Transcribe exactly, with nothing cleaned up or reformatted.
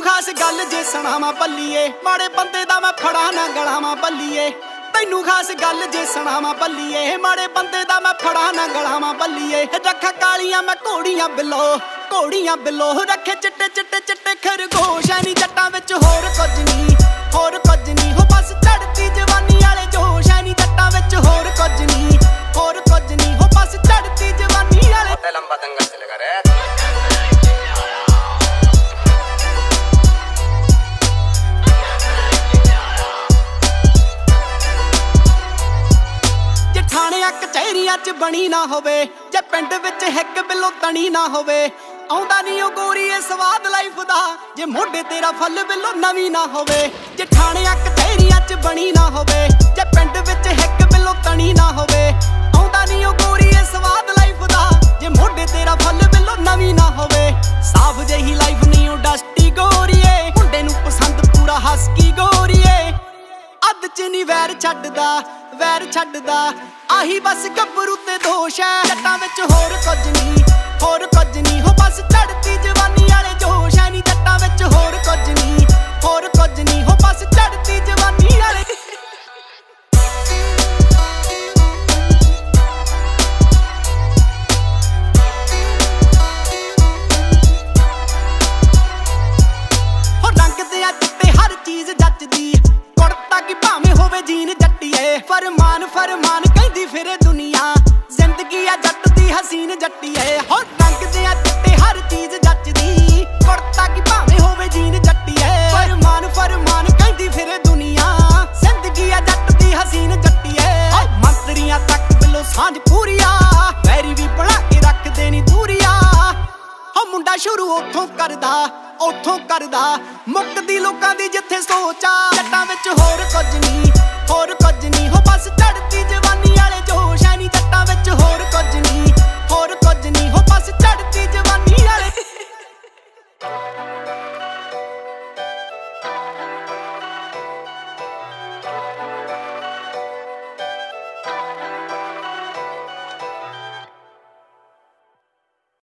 खास गल जे सुणावां बल्लीए, माड़े बंदे दा मैं फड़ा ना गलावां बल्लीए। तैनू खास गल जे सुणावां बल्लीए, माड़े बंदे दा मैं फड़ा ना गलावां बल्लीए। रखा कालियां मैं घोड़ियां बिलो, घोड़ियां बिलो रखे चिट्टे चिट्टे चिट्टे खरगोश। ऐ नी जट्टां विच होर कुछ नी, होर कुछ नी हो बस चढ़ती जवानी वाले जोश। ऐ नी जट्टां विच होर कुछ नी, होर कुछ नी हो बस चढ़ती जवानी वाले। लंबा दंगल चलेगा रे। कचहरियां च बनी ना होवे, जे पिंड विच हिक बिलो तनी ना होवे। आउंदा नी ओ गोरीए स्वाद लाइफ दा, जे मोढे तेरा फल बिलो नवी ना होवे। जे ठाणियां कचहरियां च बनी ना होवे, जे पिंड विच हिक बिलो तनी ना होवे। आउंदा नी ओ गोरीए स्वाद लाइफ दा, जे मोढे तेरा फल बिलो नवी ना होवे। साफ जही लाइफ नी ओ डस्टी गोरीए, मुंडे नू पसंद पूरा हस्की गोरीए। अद च नी वैर छड्डदा, वैर छड्डदा आही बस गब्बरू ते दोष है। जट्टां विच होर कुछ नी, होर कुछ नी हो बस चढ़ती जवानी वाले जोश। है नी जट्टां विच होर कुछ नी, होर कुछ नी हो बस चढ़ती जवानी वाले। हो रंग दे चिट्टे हर चीज जचदी, कुड़ता की भावें होवे जीन जट्टीए। फरमान फरमान कहदी फिरे दुनिया, जिंदगी आ जट दी हसीन जट्टीए। हो रंग दे चिट्टे हर चीज जचदी, कुड़ता की भावें होवे जीन जट्टीए। फरमान फरमान कहदी फिरे दुनिया, जिंदगी आ जट दी हसीन जट्टीए। मंत्रियां तक बिलो सांझ पूरिया, वैरी भी बना के रख देनी दूरिया। हो मुंडा शुरू उथों करदा, उथों करदा मुकदी लोकां दी जिथे सोचा। जट्टां विच होर कुछ नी, होर कुछ नी हो बस चढ़ती जवानी।